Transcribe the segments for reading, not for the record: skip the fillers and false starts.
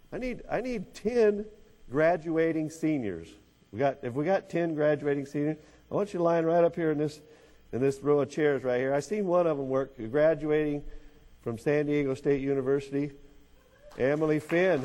I need 10 graduating seniors. If we got 10 graduating seniors, I want you to line right up here in this row of chairs right here. I seen one of them work, graduating from San Diego State University, Emily Finn.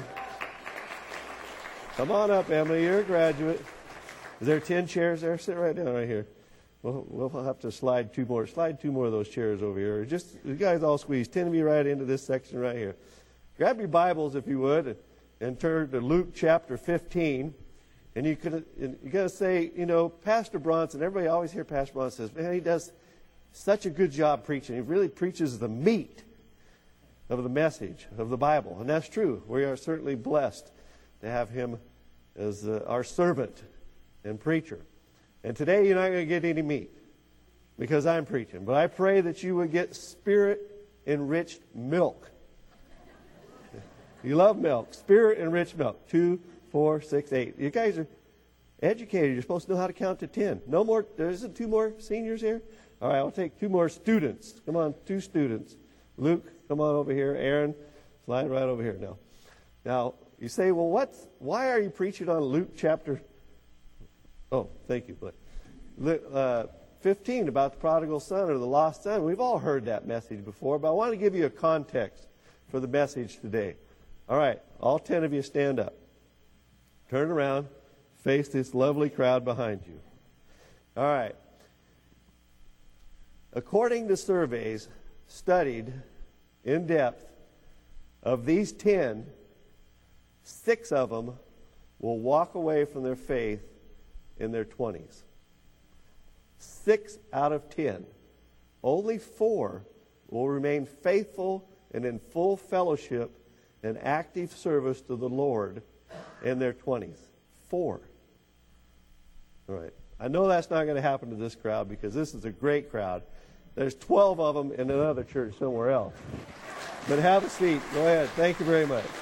Come on up, Emily. You're a graduate. Is there 10 chairs there? Sit right down right here. We'll have to slide two more of those chairs over here. Just, you guys all squeeze. 10 of you right into this section right here. Grab your Bibles, if you would, and turn to Luke chapter 15. And you got to say, Pastor Bronson, everybody always hear Pastor Bronson says, man, he does such a good job preaching. He really preaches the meat of the message of the Bible. And that's true. We are certainly blessed to have him as our servant and preacher. And today you're not going to get any meat because I'm preaching. But I pray that you would get Spirit-enriched milk. You love milk. Spirit-enriched milk. 2, 4, 6, 8. You guys are educated. You're supposed to know how to count to 10. No more. There isn't 2 more seniors here? All right, I'll take 2 more students. Come on, 2 students. Luke, come on over here. Aaron, slide right over here now. Now, you say, well, why are you preaching on Luke chapter... Oh, thank you, Blake. 15 about the prodigal son or the lost son. We've all heard that message before, but I want to give you a context for the message today. All right, all 10 of you stand up. Turn around, face this lovely crowd behind you. All right. According to surveys studied in depth, of these 10, 6 of them will walk away from their faith in their 20s. 6 out of 10. Only 4 will remain faithful and in full fellowship and active service to the Lord in their 20s. 4. All right. I know that's not going to happen to this crowd because this is a great crowd. There's 12 of them in another church somewhere else. But have a seat. Go ahead. Thank you very much.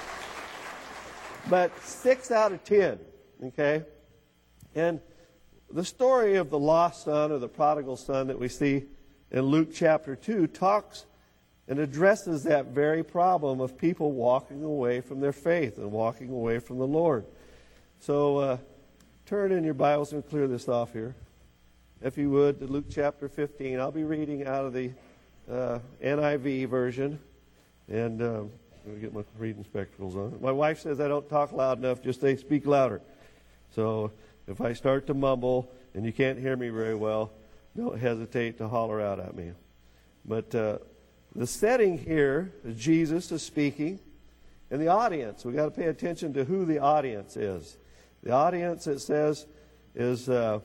But 6 out of 10, okay? And the story of the lost son or the prodigal son that we see in Luke chapter 2 talks and addresses that very problem of people walking away from their faith and walking away from the Lord. So turn in your Bibles and clear this off here. If you would, to Luke chapter 15. I'll be reading out of the NIV version. And let me get my reading spectacles on. My wife says I don't talk loud enough, just say speak louder. So if I start to mumble and you can't hear me very well, don't hesitate to holler out at me. But the setting here, Jesus is speaking, and the audience, we've got to pay attention to who the audience is. The audience, it says, is in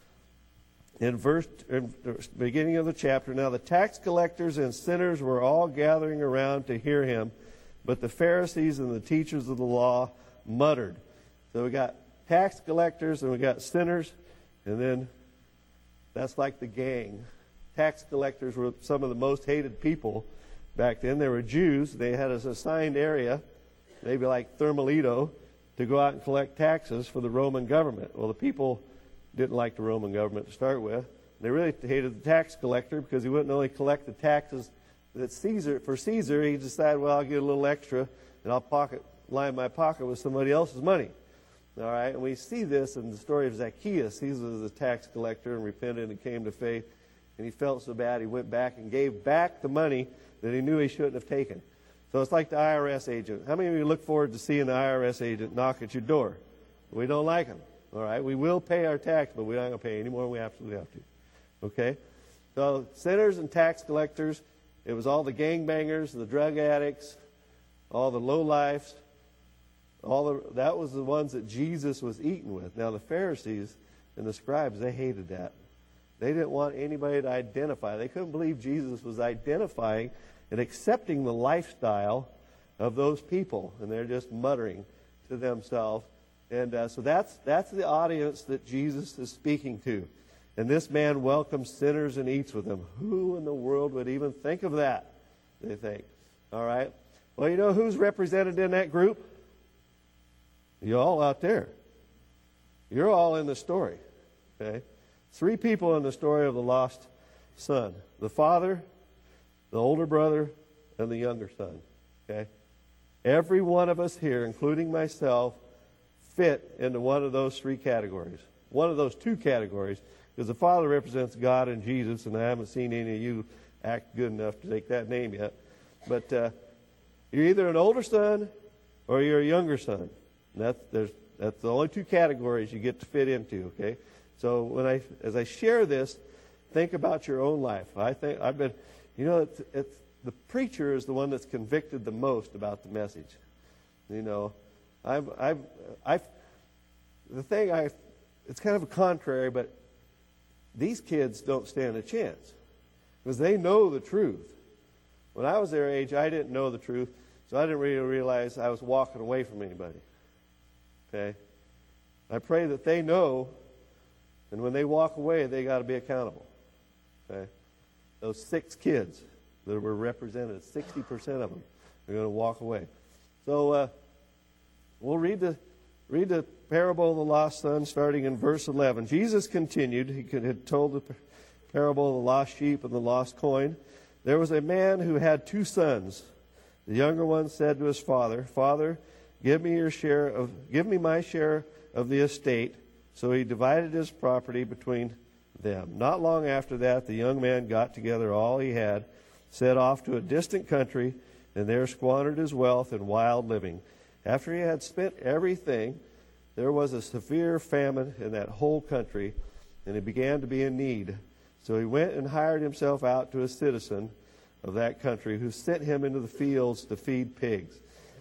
the beginning of the chapter. Now the tax collectors and sinners were all gathering around to hear him, but the Pharisees and the teachers of the law muttered. So we got tax collectors and we got sinners, and then that's like the gang. Tax collectors were some of the most hated people back then. They were Jews. They had an assigned area, maybe like Thermalito, to go out and collect taxes for the Roman government. Well, the people didn't like the Roman government to start with. They really hated the tax collector because he wouldn't only collect the taxes that for Caesar. He decided, well, I'll get a little extra and I'll line my pocket with somebody else's money. All right, and we see this in the story of Zacchaeus. He was a tax collector and repented and came to faith. And he felt so bad, he went back and gave back the money that he knew he shouldn't have taken. So it's like the IRS agent. How many of you look forward to seeing the IRS agent knock at your door? We don't like him. All right, we will pay our tax, but we're not going to pay any more than we absolutely have to. Okay? So sinners and tax collectors, it was all the gangbangers, the drug addicts, all the lowlifes. That was the ones that Jesus was eating with. Now the Pharisees and the scribes, they hated that. They didn't want anybody to identify. They couldn't believe Jesus was identifying and accepting the lifestyle of those people. And they're just muttering to themselves. And so that's the audience that Jesus is speaking to. And this man welcomes sinners and eats with them. Who in the world would even think of that, they think? All right. Well, you know who's represented in that group? You all out there. You're all in the story. Okay? 3 people in the story of the lost son. The father, the older brother, and the younger son. Okay? Every one of us here, including myself, fit into one of those three categories. One of those two categories, because the Father represents God and Jesus, and I haven't seen any of you act good enough to take that name yet. But you're either an older son or you're a younger son. And that's the only two categories you get to fit into, okay? So as I share this, think about your own life. I've been, it's the preacher is the one that's convicted the most about the message. It's kind of a contrary, but these kids don't stand a chance because they know the truth. When I was their age, I didn't know the truth, so I didn't really realize I was walking away from anybody. Okay? I pray that they know, and when they walk away, they got to be accountable. Okay? Those 6 kids that were represented, 60% of them are going to walk away. So we'll read the parable of the lost son starting in verse 11. Jesus continued. He had told the parable of the lost sheep and the lost coin. There was a man who had 2 sons. The younger one said to his father, "Father, give me my share of the estate." So he divided his property between them. Not long after that, the young man got together all he had, set off to a distant country, and there squandered his wealth in wild living. After he had spent everything, there was a severe famine in that whole country, and he began to be in need. So he went and hired himself out to a citizen of that country, who sent him into the fields to feed pigs.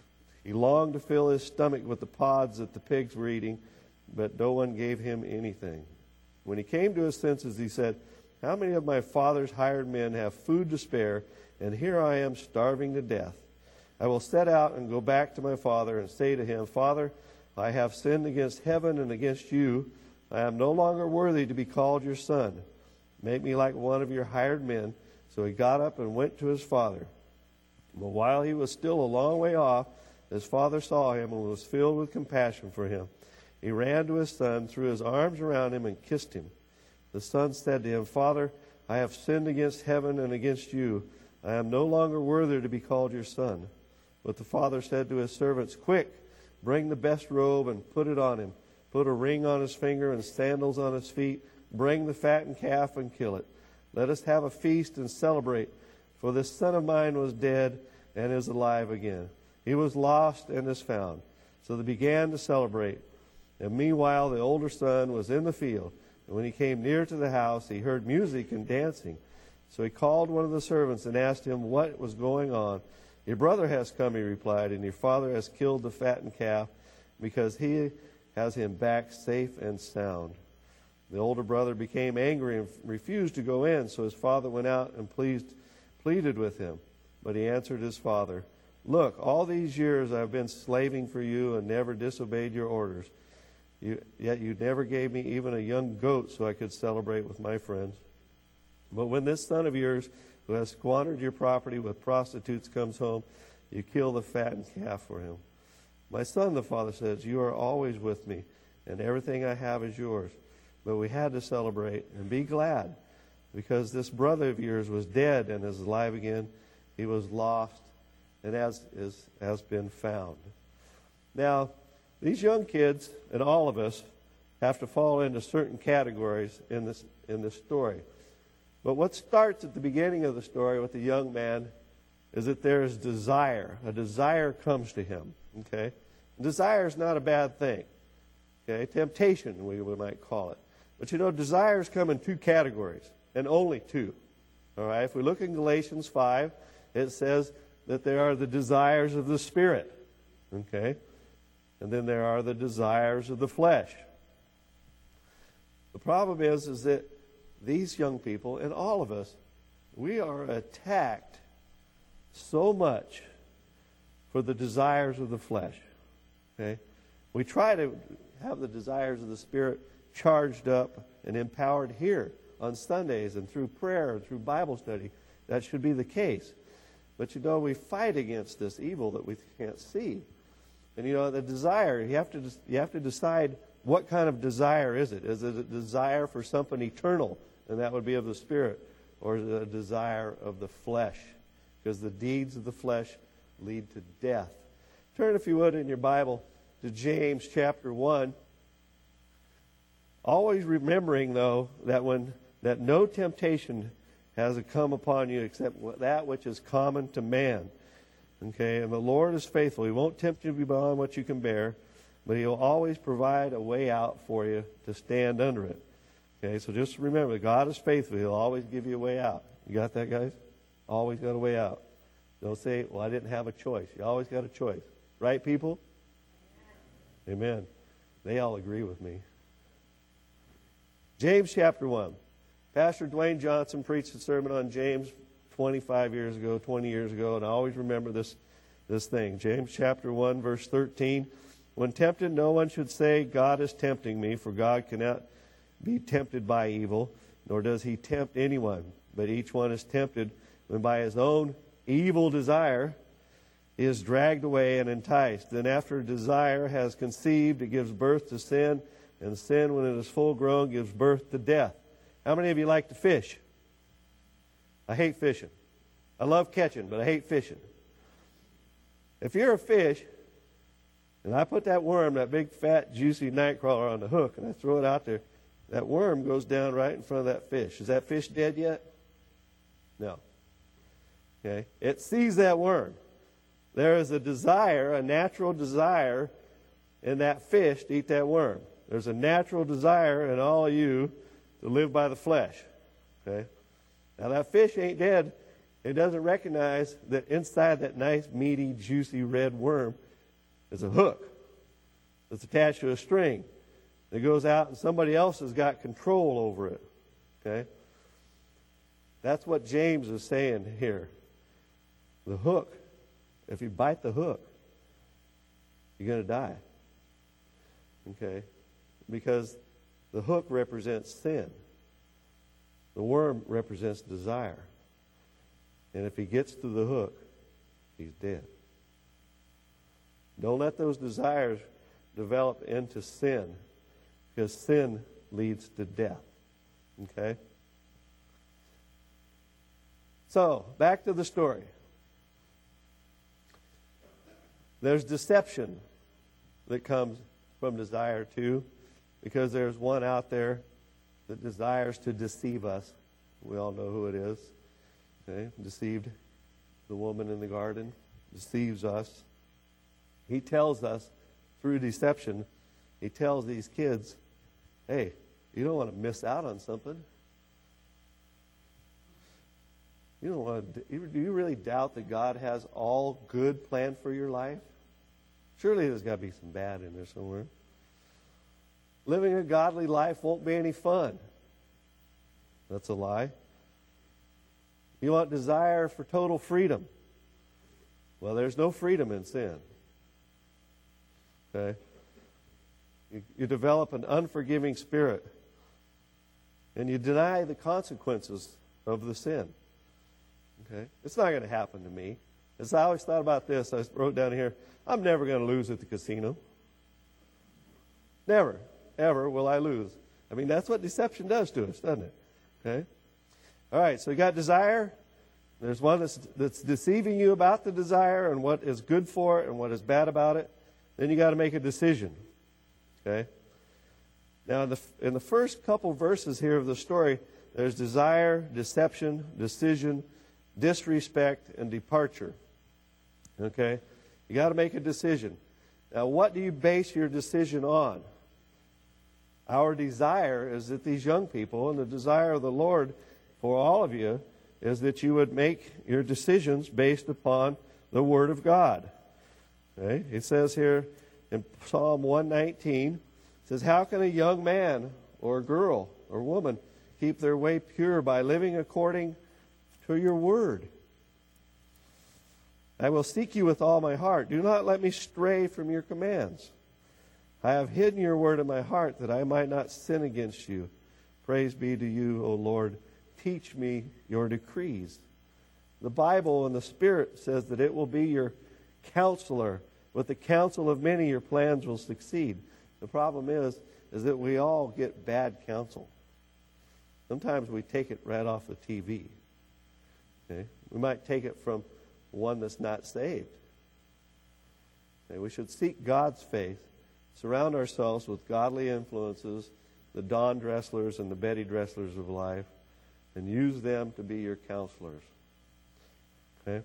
He longed to fill his stomach with the pods that the pigs were eating, but no one gave him anything. When he came to his senses, he said, "How many of my father's hired men have food to spare, and here I am starving to death? I will set out and go back to my father and say to him, 'Father, I have sinned against heaven and against you. I am no longer worthy to be called your son. Make me like one of your hired men.' So he got up and went to his father. But while he was still a long way off, his father saw him and was filled with compassion for him. He ran to his son, threw his arms around him, and kissed him. The son said to him, 'Father, I have sinned against heaven and against you. I am no longer worthy to be called your son.' But the father said to his servants, 'Quick, bring the best robe and put it on him. Put a ring on his finger and sandals on his feet. Bring the fattened calf and kill it. Let us have a feast and celebrate. For this son of mine was dead and is alive again. He was lost and is found.' So they began to celebrate. And meanwhile the older son was in the field. And when he came near to the house, he heard music and dancing. So he called one of the servants and asked him what was going on. 'Your brother has come,' he replied, 'and your father has killed the fattened calf, because he has him back safe and sound.' The older brother became angry and refused to go in. So his father went out and pleaded with him. But he answered his father, 'Look, all these years I have been slaving for you and never disobeyed your orders. Yet you never gave me even a young goat so I could celebrate with my friends. But when this son of yours, who has squandered your property with prostitutes, comes home, you kill the fattened calf for him.' 'My son,' the father says, 'you are always with me, and everything I have is yours. But we had to celebrate and be glad, because this brother of yours was dead and is alive again. He was lost and has been found.'" Now, these young kids and all of us have to fall into certain categories in this story. But what starts at the beginning of the story with the young man is that there is desire. A desire comes to him. Okay? Desire is not a bad thing. Okay? Temptation, we might call it. But desires come in 2 categories, and only 2. All right? If we look in Galatians 5, it says that there are the desires of the Spirit. Okay? And then there are the desires of the flesh. The problem is that these young people, and all of us, we are attacked so much for the desires of the flesh. Okay? We try to have the desires of the Spirit charged up and empowered here on Sundays and through prayer and through Bible study. That should be the case. But we fight against this evil that we can't see. And the desire, you have to decide what kind of desire is it. Is it a desire for something eternal, and that would be of the Spirit, or is it a desire of the flesh? Because the deeds of the flesh lead to death. Turn, if you would, in your Bible to James chapter 1. Always remembering, though, that no temptation has come upon you except that which is common to man. Okay, and the Lord is faithful. He won't tempt you beyond what you can bear, but He will always provide a way out for you to stand under it. Okay, so just remember, God is faithful. He'll always give you a way out. You got that, guys? Always got a way out. Don't say, well, I didn't have a choice. You always got a choice. Right, people? Amen. They all agree with me. James chapter 1. Pastor Dwayne Johnson preached a sermon on James 25 years ago, 20 years ago, and I always remember this thing. James chapter 1, verse 13. When tempted, no one should say, God is tempting me, for God cannot be tempted by evil, nor does He tempt anyone. But each one is tempted when by his own evil desire he is dragged away and enticed. Then after desire has conceived, it gives birth to sin, and sin, when it is full grown, gives birth to death. How many of you like to fish? I hate fishing. I love catching, but I hate fishing. If you're a fish, and I put that worm, that big, fat, juicy night crawler on the hook, and I throw it out there, that worm goes down right in front of that fish. Is that fish dead yet? No. Okay? It sees that worm. There is a desire, a natural desire in that fish to eat that worm. There's a natural desire in all of you to live by the flesh. Okay? Now that fish ain't dead. It doesn't recognize that inside that nice, meaty, juicy red worm is a hook that's attached to a string that goes out, and somebody else has got control over it. Okay? That's what James is saying here. The hook, if you bite the hook, you're going to die. Okay? Because the hook represents sin. The worm represents desire. And if he gets to the hook, he's dead. Don't let those desires develop into sin, because sin leads to death. Okay? So, back to the story. There's deception that comes from desire too, because there's one out there that desires to deceive us. We all know who it is. Okay? Deceived the woman in the garden, deceives us. He tells us through deception, he tells these kids, hey, you don't want to miss out on something. You don't want to, do you really doubt that God has all good planned for your life? Surely there's got to be some bad in there somewhere. Living a godly life won't be any fun. That's a lie. You want desire for total freedom. Well, there's no freedom in sin. Okay? You develop an unforgiving spirit. And you deny the consequences of the sin. Okay? It's not going to happen to me. As I always thought about this, I wrote down here, I'm never going to lose at the casino. Never, ever will I lose. I mean, that's what deception does to us, doesn't it? Okay? All right, so you got desire. There's one that's deceiving you about the desire and what is good for it and what is bad about it. Then you got to make a decision. Okay? Now, in the first couple verses here of the story, there's desire, deception, decision, disrespect, and departure. Okay? You got to make a decision. Now, what do you base your decision on? Our desire is that these young people, and the desire of the Lord for all of you, is that you would make your decisions based upon the Word of God. Okay? It says here in Psalm 119, it says, how can a young man or a girl or woman keep their way pure by living according to your word? I will seek you with all my heart. Do not let me stray from your commands. I have hidden your word in my heart that I might not sin against you. Praise be to you, O Lord. Teach me your decrees. The Bible and the Spirit says that it will be your counselor. With the counsel of many, your plans will succeed. The problem is that we all get bad counsel. Sometimes we take it right off the TV. Okay? We might take it from one that's not saved. Okay, we should seek God's faith, surround ourselves with godly influences, the Don Dresslers and the Betty Dresslers of life, and use them to be your counselors. Okay?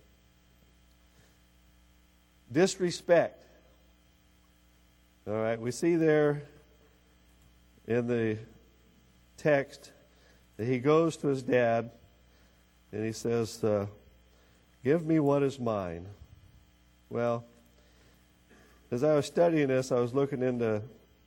Disrespect. All right, we see there in the text that he goes to his dad and he says, give me what is mine. Well, as I was studying this, I was looking into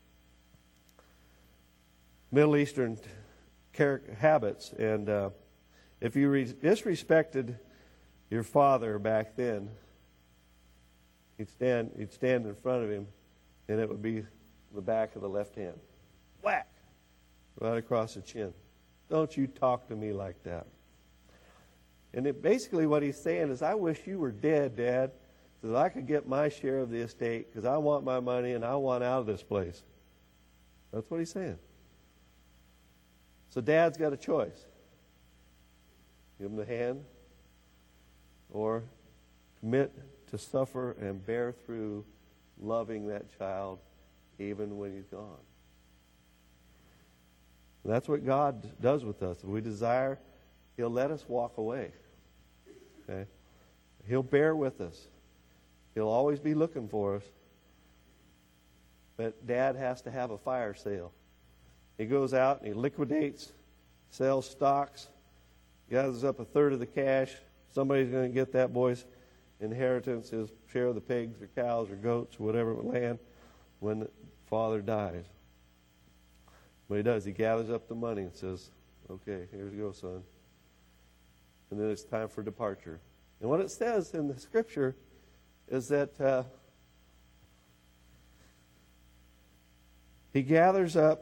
Middle Eastern habits, and if you disrespected your father back then, you'd stand in front of him, and it would be the back of the left hand. Whack! Right across the chin. Don't you talk to me like that. And basically what he's saying is, I wish you were dead, Dad, so that I could get my share of the estate, because I want my money and I want out of this place. That's what he's saying. So Dad's got a choice. Give him the hand, or commit to suffer and bear through loving that child even when he's gone. And that's what God does with us. If we desire, He'll let us walk away. Okay? He'll bear with us. He'll always be looking for us. But Dad has to have a fire sale. He goes out and he liquidates, sells stocks, gathers up a third of the cash. Somebody's going to get that boy's inheritance, his share of the pigs or cows or goats or whatever land when the father dies. What he does, he gathers up the money and says, okay, here you go, son. And then it's time for departure. And what it says in the scripture is that he gathers up.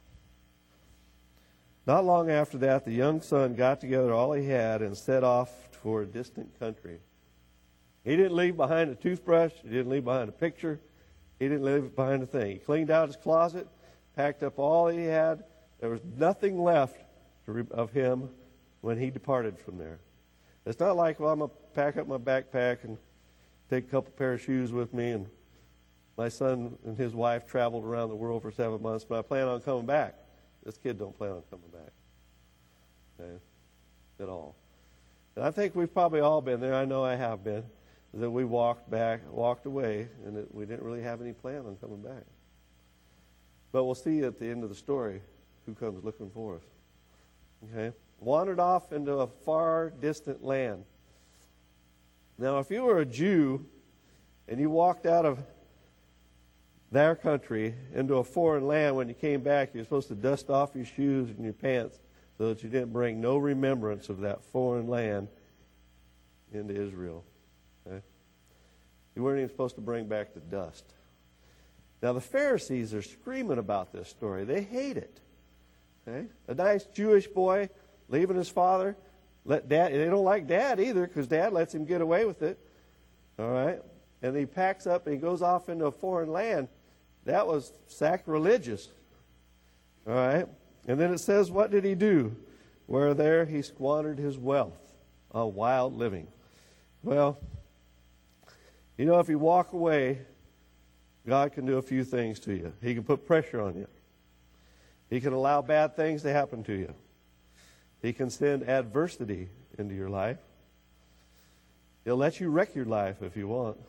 Not long after that, the young son got together all he had and set off for a distant country. He didn't leave behind a toothbrush. He didn't leave behind a picture. He didn't leave behind a thing. He cleaned out his closet, packed up all he had. There was nothing left of him when he departed from there. It's not like, well, I'm going to pack up my backpack and take a couple pair of shoes with me, and my son and his wife traveled around the world for 7 months, but I plan on coming back. This kid don't plan on coming back. Okay? At all. And I think we've probably all been there. I know I have been. That we walked away, and that we didn't really have any plan on coming back. But we'll see at the end of the story who comes looking for us. Okay? Wandered off into a far distant land. Now, if you were a Jew and you walked out of their country into a foreign land, when you came back, you're supposed to dust off your shoes and your pants so that you didn't bring no remembrance of that foreign land into Israel. Okay? You weren't even supposed to bring back the dust. Now, the Pharisees are screaming about this story. They hate it. Okay? A nice Jewish boy leaving his father. They don't like Dad either, because Dad lets him get away with it. All right? And he packs up and he goes off into a foreign land. That was sacrilegious. All right? And then it says, what did he do? Where there he squandered his wealth on wild living. Well, you know, if you walk away, God can do a few things to you. He can put pressure on you. He can allow bad things to happen to you. He can send adversity into your life. He'll let you wreck your life if you want.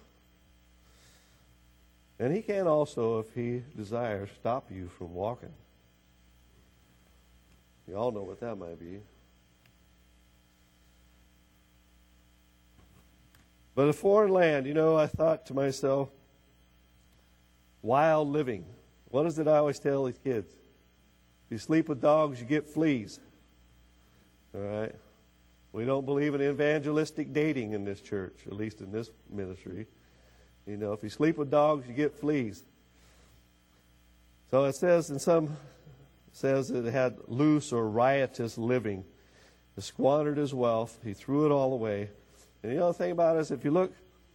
And he can also, if he desires, stop you from walking. You all know what that might be. But a foreign land, you know, I thought to myself, wild living. What is it I always tell these kids? If you sleep with dogs, you get fleas. All right? We don't believe in evangelistic dating in this church, at least in this ministry. You know, if you sleep with dogs, you get fleas. So it says says that it had loose or riotous living. He squandered his wealth. He threw it all away. And the other thing about it is, if you look,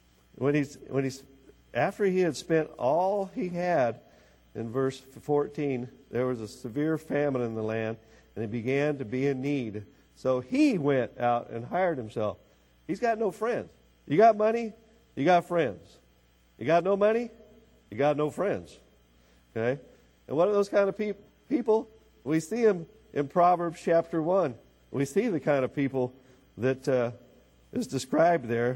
after he had spent all he had, in verse 14, there was a severe famine in the land, and he began to be in need. So he went out and hired himself. He's got no friends. You got money, you got friends. You got no money? You got no friends. Okay? And what are those kind of people? We see them in Proverbs chapter 1. We see the kind of people that is described there.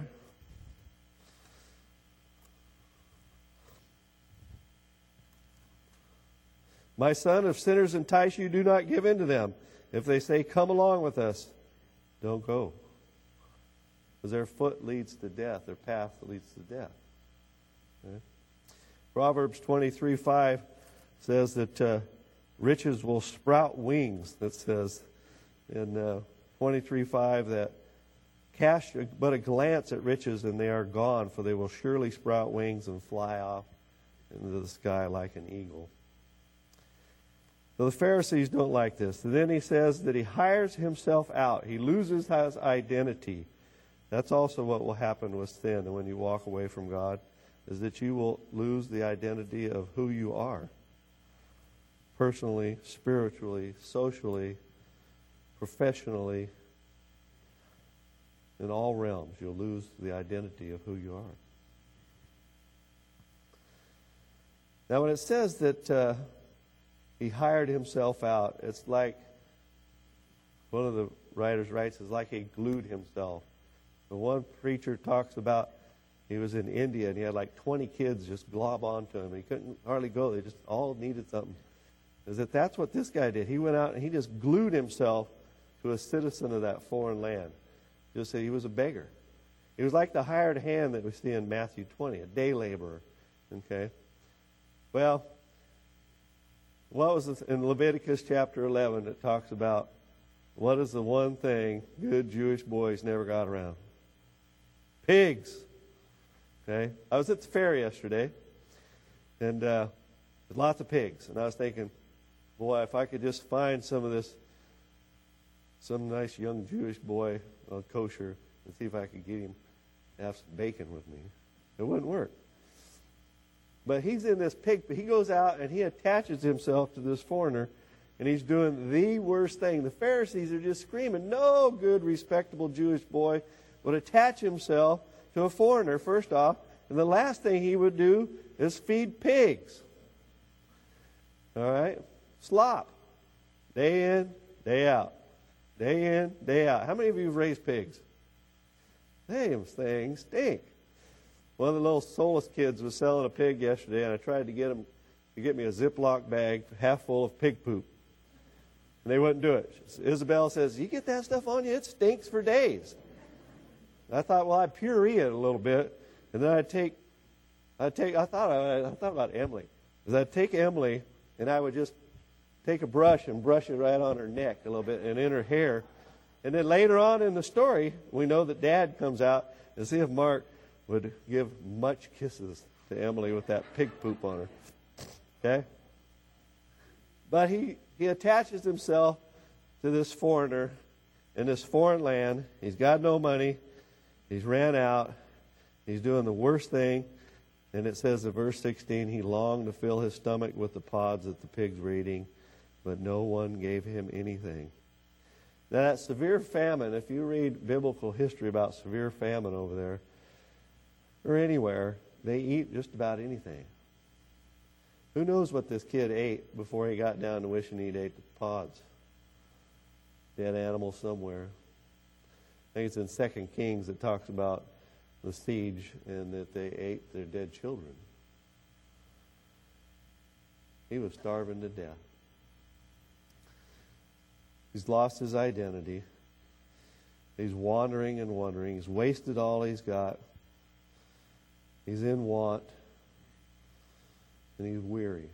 My son, if sinners entice you, do not give in to them. If they say, come along with us, don't go. Because their foot leads to death. Their path leads to death. Okay? Proverbs 23:5 says that riches will sprout wings. That says in 23:5 that cast but a glance at riches and they are gone, for they will surely sprout wings and fly off into the sky like an eagle. So the Pharisees don't like this. And then he says that he hires himself out. He loses his identity. That's also what will happen with sin and when you walk away from God, is that you will lose the identity of who you are. Personally, spiritually, socially, professionally, in all realms, you'll lose the identity of who you are. Now, when it says that he hired himself out, it's like, one of the writers writes, it's like he glued himself. The one preacher talks about he was in India and he had like 20 kids just glob onto him. He couldn't hardly go. They just all needed something. Is that that's what this guy did. He went out and he just glued himself to a citizen of that foreign land. Just say he was a beggar. He was like the hired hand that we see in Matthew 20, a day laborer. Okay? Well, what was this in Leviticus chapter 11 that talks about what is the one thing good Jewish boys never got around? Pigs. Okay? I was at the fair yesterday, and there's lots of pigs. And I was thinking, boy, if I could just find some nice young Jewish boy on kosher and see if I could get him to have some bacon with me. It wouldn't work. But he's in this pig. He goes out and he attaches himself to this foreigner, and he's doing the worst thing. The Pharisees are just screaming, no good, respectable Jewish boy would attach himself to a foreigner, first off, and the last thing he would do is feed pigs. All right? Slop. Day in, day out. Day in, day out. How many of you have raised pigs? Damn things stink. One of the little soulless kids was selling a pig yesterday, and I tried to get him to get me a Ziploc bag half full of pig poop. And they wouldn't do it. Isabel says, you get that stuff on you, it stinks for days. I thought, well, I'd puree it a little bit, and then I thought about Emily. I'd take Emily, and I would just take a brush and brush it right on her neck a little bit and in her hair. And then later on in the story, we know that Dad comes out and see if Mark would give much kisses to Emily with that pig poop on her. Okay? But he attaches himself to this foreigner in this foreign land. He's got no money. He's ran out. He's doing the worst thing. And it says in verse 16, he longed to fill his stomach with the pods that the pigs were eating, but no one gave him anything. Now that severe famine, if you read biblical history about severe famine over there, or anywhere, they eat just about anything. Who knows what this kid ate before he got down to wishing he'd ate the pods? Dead animal somewhere. I think it's in 2 Kings that talks about the siege and that they ate their dead children. He was starving to death. He's lost his identity. He's wandering and wandering. He's wasted all he's got. He's in want. And he's weary.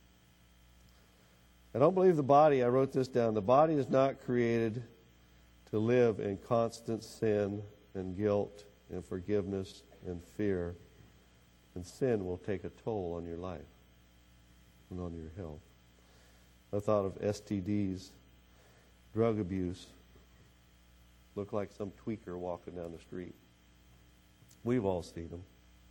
I don't believe the body, I wrote this down, the body is not created to live in constant sin and guilt and forgiveness and fear. And sin will take a toll on your life and on your health. I thought of STDs, drug abuse. Look like some tweaker walking down the street. We've all seen them.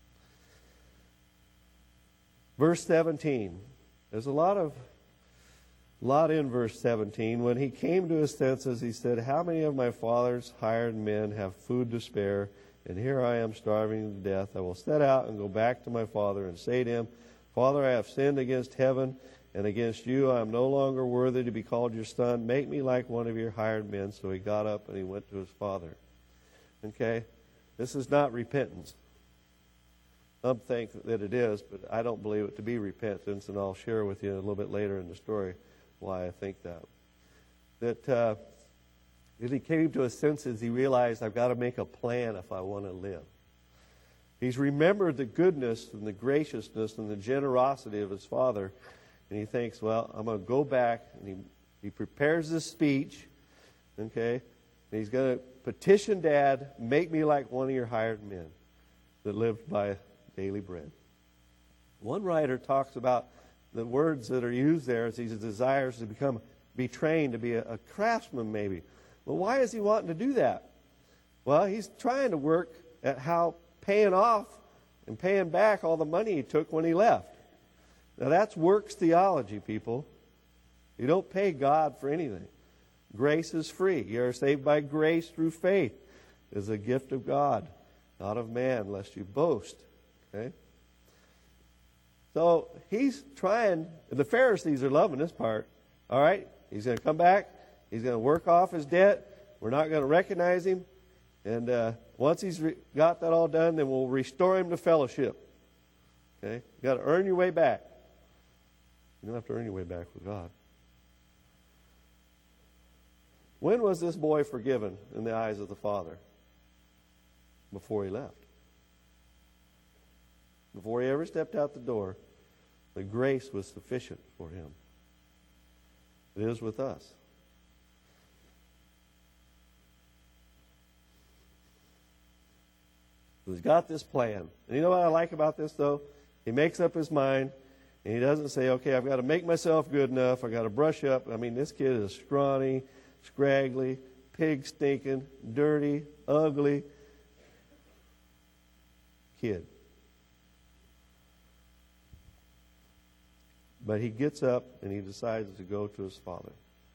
Verse 17. There's a lot in verse 17. When he came to his senses, he said, how many of my father's hired men have food to spare, and here I am starving to death. I will set out and go back to my father and say to him, Father, I have sinned against heaven and against you. I am no longer worthy to be called your son. Make me like one of your hired men. So he got up and he went to his father. Okay? This is not repentance. Some think that it is, but I don't believe it to be repentance, and I'll share with you a little bit later in the story why I think that. That as he came to his senses, he realized, I've got to make a plan if I want to live. He's remembered the goodness and the graciousness and the generosity of his father, and he thinks, well, I'm going to go back, and he prepares this speech, okay, and he's going to petition Dad, make me like one of your hired men that lived by daily bread. One writer talks about the words that are used there as he desires to be trained to be a craftsman maybe. Well, why is he wanting to do that? Well, he's trying to work at how paying off and paying back all the money he took when he left. Now that's works theology, people. You don't pay God for anything. Grace is free. You are saved by grace through faith. It is a gift of God, not of man, lest you boast. Okay? So he's trying, the Pharisees are loving this part. All right? He's going to come back. He's going to work off his debt. We're not going to recognize him. And once he's got that all done, then we'll restore him to fellowship. Okay? You got to earn your way back. You don't have to earn your way back with God. When was this boy forgiven in the eyes of the Father? Before he left. Before he ever stepped out the door, the grace was sufficient for him. It is with us. He's got this plan. And you know what I like about this, though? He makes up his mind, and he doesn't say, okay, I've got to make myself good enough. I've got to brush up. I mean, this kid is scrawny, scraggly, pig stinking, dirty, ugly kid. But he gets up and he decides to go to his father.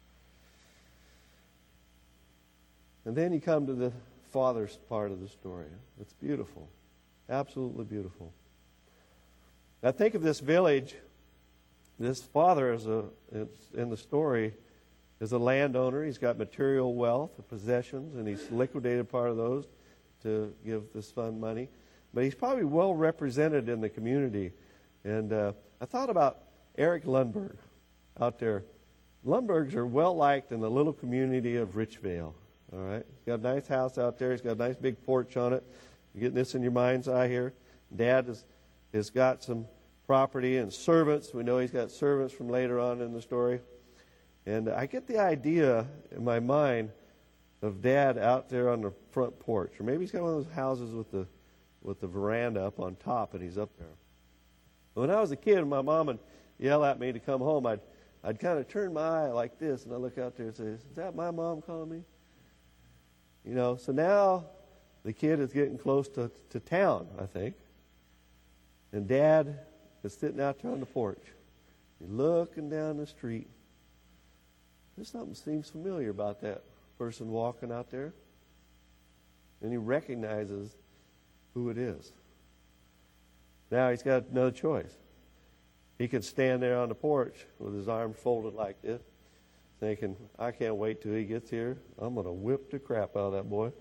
And then you come to the father's part of the story. It's beautiful. Absolutely beautiful. Now think of this village. This father in the story is a landowner. He's got material wealth, possessions, and he's liquidated part of those to give this son money. But he's probably well represented in the community. And I thought about Eric Lundberg out there. Lundbergs are well liked in the little community of Richvale. All right, he's got a nice house out there. He's got a nice big porch on it. You're getting this in your mind's eye here. Dad has got some property and servants. We know he's got servants from later on in the story. And I get the idea in my mind of Dad out there on the front porch, or maybe he's got one of those houses with the veranda up on top, and he's up there. When I was a kid, my mom would yell at me to come home. I'd kind of turn my eye like this, and I'd look out there and say, "Is that my mom calling me?" You know, so now the kid is getting close to town, I think. And Dad is sitting out there on the porch. He's looking down the street. There's something seems familiar about that person walking out there. And he recognizes who it is. Now he's got another choice. He could stand there on the porch with his arms folded like this, thinking, I can't wait till he gets here. I'm going to whip the crap out of that boy.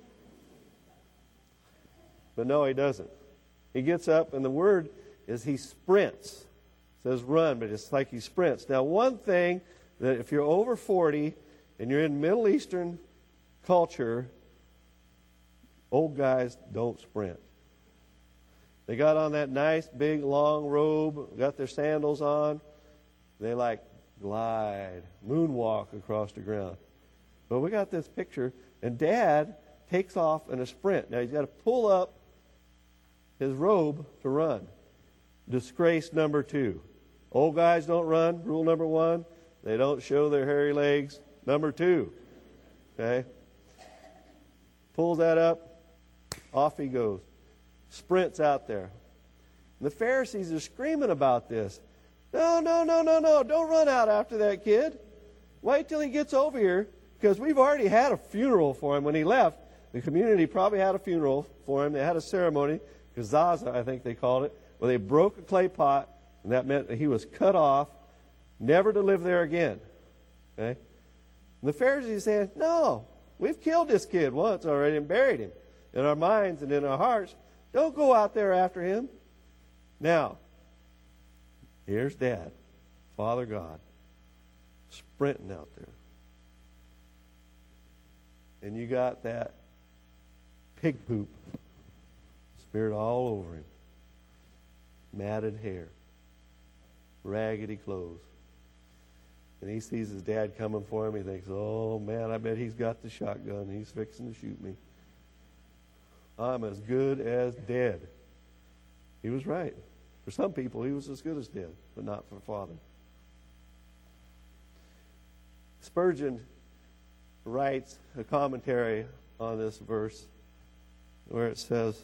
But no, he doesn't. He gets up, and the word is he sprints. It says run, but it's like he sprints. Now, one thing that if you're over 40 and you're in Middle Eastern culture, old guys don't sprint. They got on that nice, big, long robe, got their sandals on. They like glide, moonwalk across the ground. But we got this picture, and Dad takes off in a sprint. Now he's got to pull up his robe to run. Disgrace number 2. Old guys don't run. Rule number 1. They don't show their hairy legs. Number 2. Okay? Pulls that up. Off he goes. Sprints out there. And the Pharisees are screaming about this. No, don't run out after that kid. Wait till he gets over here, because we've already had a funeral for him when he left. the community probably had a funeral for him. They had a ceremony, Gazaza, I think they called it, where they broke a clay pot, and that meant that he was cut off, never to live there again. Okay? And the Pharisees saying, no, we've killed this kid once already and buried him. In our minds and in our hearts, don't go out there after him. Now, here's Dad, Father God, sprinting out there. And you got that pig poop smeared all over him. Matted hair. Raggedy clothes. And he sees his dad coming for him. He thinks, oh, man, I bet he's got the shotgun. He's fixing to shoot me. I'm as good as dead. He was right. For some people, he was as good as dead, but not for Father. Spurgeon writes a commentary on this verse where it says,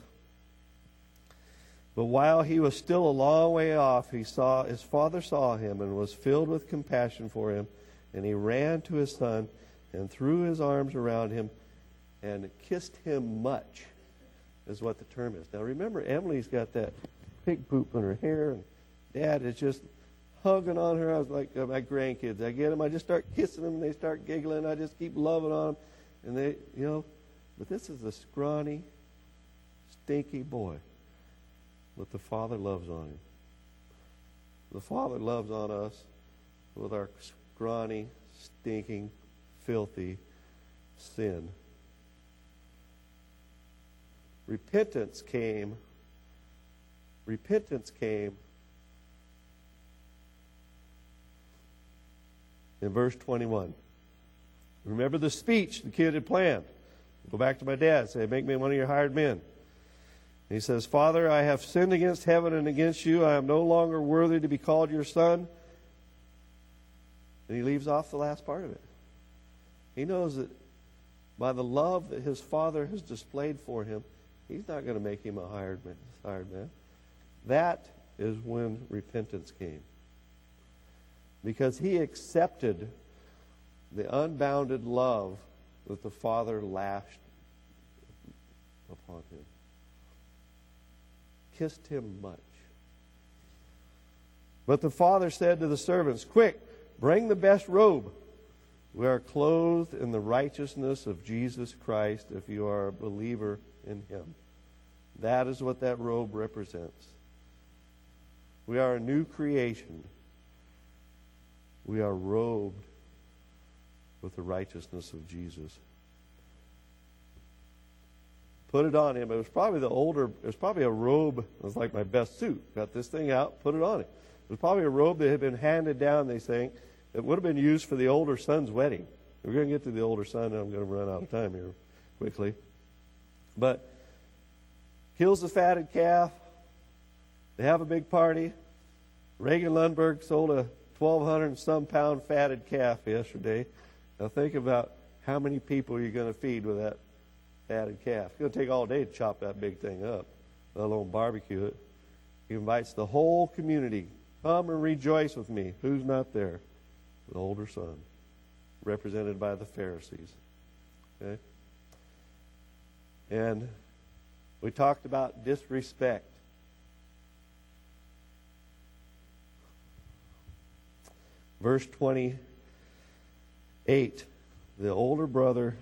but while he was still a long way off, his father saw him and was filled with compassion for him, and he ran to his son and threw his arms around him and kissed him much, is what the term is. Now remember, Emily's got that pig poop in her hair, and Dad is just hugging on her. I was like my grandkids. I get them, I just start kissing them, and they start giggling. I just keep loving on them. And they, but this is a scrawny, stinky boy. But the Father loves on him. The Father loves on us with our scrawny, stinking, filthy sin. Repentance came in verse 21. Remember the speech the kid had planned. Go back to my dad, say, make me one of your hired men. He says, Father, I have sinned against heaven and against you. I am no longer worthy to be called your son. And he leaves off the last part of it. He knows that by the love that his father has displayed for him, he's not going to make him a hired man. That is when repentance came. Because he accepted the unbounded love that the Father lashed upon him. Kissed him much. But the Father said to the servants, quick, bring the best robe. We are clothed in the righteousness of Jesus Christ if you are a believer in him. That is what that robe represents. We are a new creation. We are robed with the righteousness of Jesus. Put it on him. It was probably a robe. It was like my best suit. Got this thing out, put it on him. It was probably a robe that had been handed down, they say, that would have been used for the older son's wedding. We're going to get to the older son, and I'm going to run out of time here quickly. But kills the fatted calf. They have a big party. Reagan Lundberg sold a 1,200 and some pound fatted calf yesterday. Now think about how many people you're going to feed with that fatted calf. It's going to take all day to chop that big thing up, let alone barbecue it. He invites the whole community. Come and rejoice with me. Who's not there? The older son, represented by the Pharisees. Okay? And we talked about disrespect. Verse 28, the older brother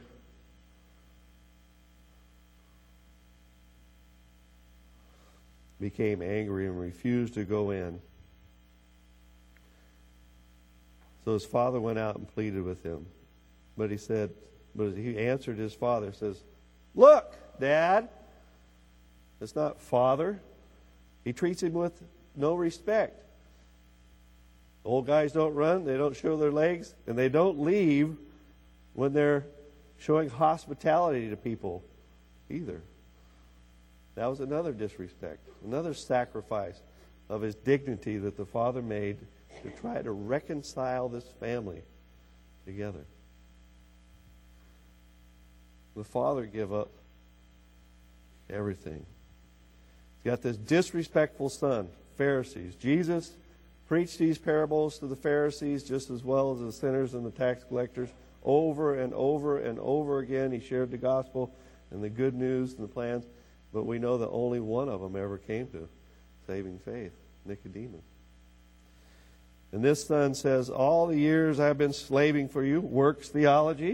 became angry and refused to go in. So his father went out and pleaded with him. But he answered his father, says, look, Dad, it's not father. He treats him with no respect. Old guys don't run, they don't show their legs, and they don't leave when they're showing hospitality to people either. That was another disrespect, another sacrifice of his dignity that the father made to try to reconcile this family together. The father gave up everything. He's got this disrespectful son, Pharisees. Jesus preached these parables to the Pharisees just as well as the sinners and the tax collectors over and over and over again. He shared the gospel and the good news and the plans, but we know that only one of them ever came to saving faith, Nicodemus. And this son says, all the years I've been slaving for you, works theology.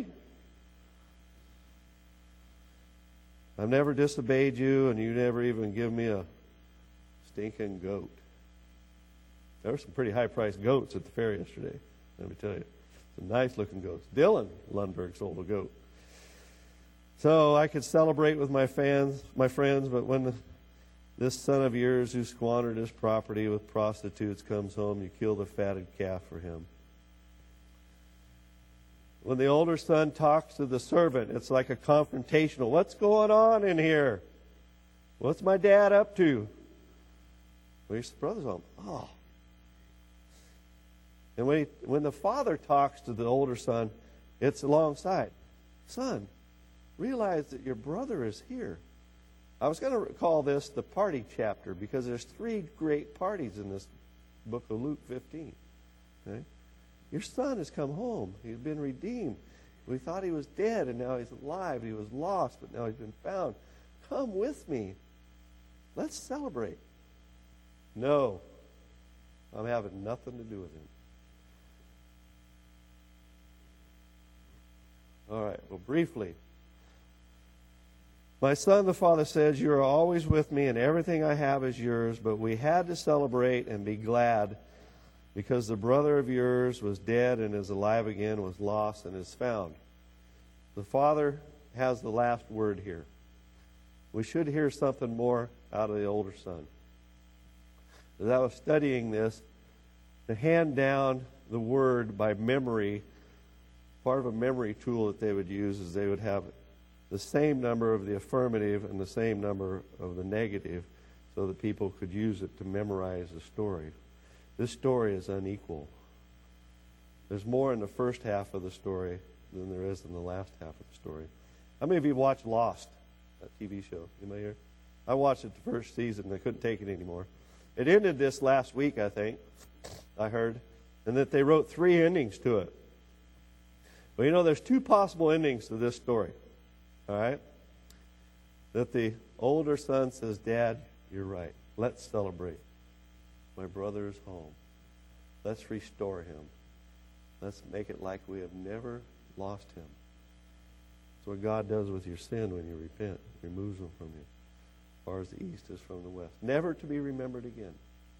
I've never disobeyed you, and you never even give me a stinking goat. There were some pretty high-priced goats at the fair yesterday, let me tell you. Some nice-looking goats. Dylan Lundberg sold a goat. So I could celebrate with my friends, but when this son of yours who squandered his property with prostitutes comes home, you kill the fatted calf for him. When the older son talks to the servant, it's like a confrontational. What's going on in here? What's my dad up to? Well, your brother's home. Oh. And when the father talks to the older son, it's alongside. Son, realize that your brother is here. I was going to call this the party chapter because there's 3 great parties in this book of Luke 15. Okay? Your son has come home. He's been redeemed. We thought he was dead, and now he's alive. He was lost, but now he's been found. Come with me. Let's celebrate. No, I'm having nothing to do with him. All right, well, briefly. My son, the father says, you are always with me, and everything I have is yours, but we had to celebrate and be glad because the brother of yours was dead and is alive again, was lost and is found. The father has the last word here. We should hear something more out of the older son. As I was studying this, to hand down the word by memory, part of a memory tool that they would use is they would have the same number of the affirmative and the same number of the negative so that people could use it to memorize the story. This story is unequal. There's more in the first half of the story than there is in the last half of the story. How many of you watched Lost, that TV show? Anybody here? I watched it the first season and I couldn't take it anymore. It ended this last week, I think, I heard, and that they wrote 3 endings to it. Well, you know, there's 2 possible endings to this story. All right? That the older son says, Dad, you're right. Let's celebrate. My brother is home. Let's restore him. Let's make it like we have never lost him. That's what God does with your sin when you repent. He removes them from you. As far as the east is from the west. Never to be remembered again.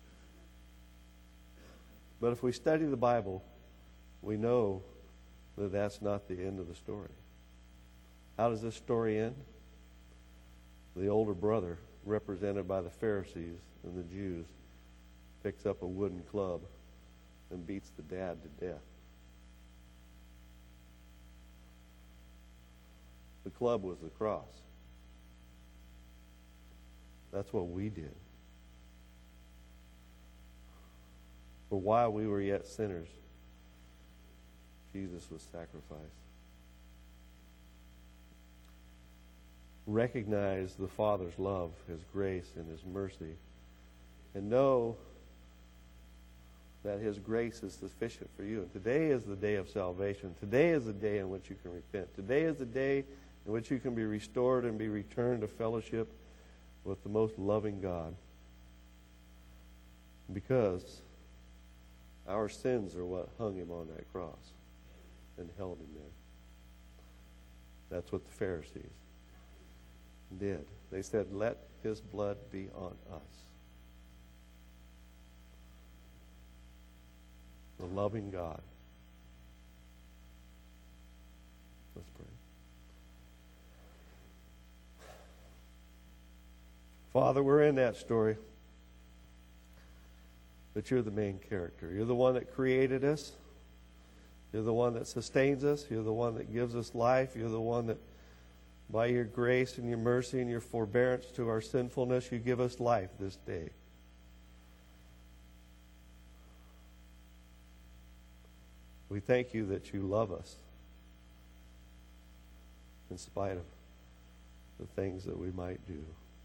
But if we study the Bible, we know that that's not the end of the story. How does this story end? The older brother, represented by the Pharisees and the Jews, picks up a wooden club and beats the dad to death. The club was the cross. That's what we did. For while we were yet sinners, Jesus was sacrificed. Recognize the Father's love, His grace, and His mercy, and know that His grace is sufficient for you. And today is the day of salvation. Today is the day in which you can repent. Today is the day in which you can be restored and be returned to fellowship with the most loving God. Because our sins are what hung Him on that cross and held Him there. That's what the Pharisees did. They said, let His blood be on us. The loving God. Let's pray. Father, we're in that story. But you're the main character. You're the one that created us. You're the one that sustains us. You're the one that gives us life. You're the one that, by your grace and your mercy and your forbearance to our sinfulness, you give us life this day. We thank you that you love us in spite of the things that we might do,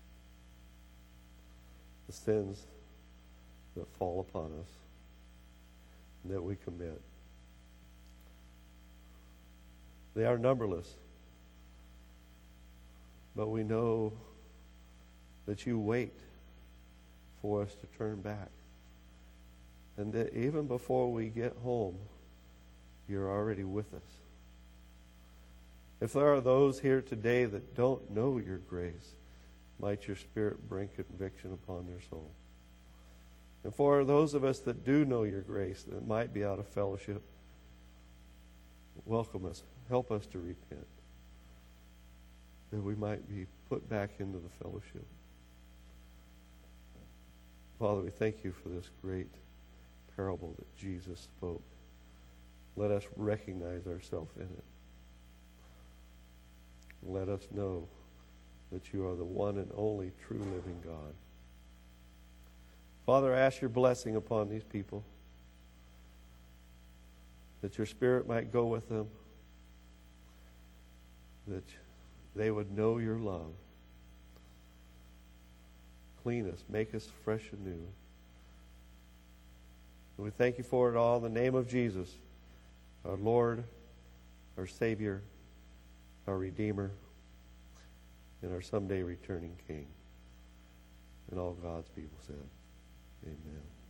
the sins that fall upon us and that we commit. They are numberless. But we know that you wait for us to turn back. And that even before we get home, you're already with us. If there are those here today that don't know your grace, might your Spirit bring conviction upon their soul. And for those of us that do know your grace, that might be out of fellowship, welcome us. Help us to repent, that we might be put back into the fellowship. Father, we thank you for this great parable that Jesus spoke. Let us recognize ourselves in it. Let us know that you are the one and only true living God. Father, I ask your blessing upon these people, that your Spirit might go with them, that they would know your love. Clean us, make us fresh and new. And we thank you for it all in the name of Jesus, our Lord, our Savior, our Redeemer, and our someday returning King. And all God's people said, amen.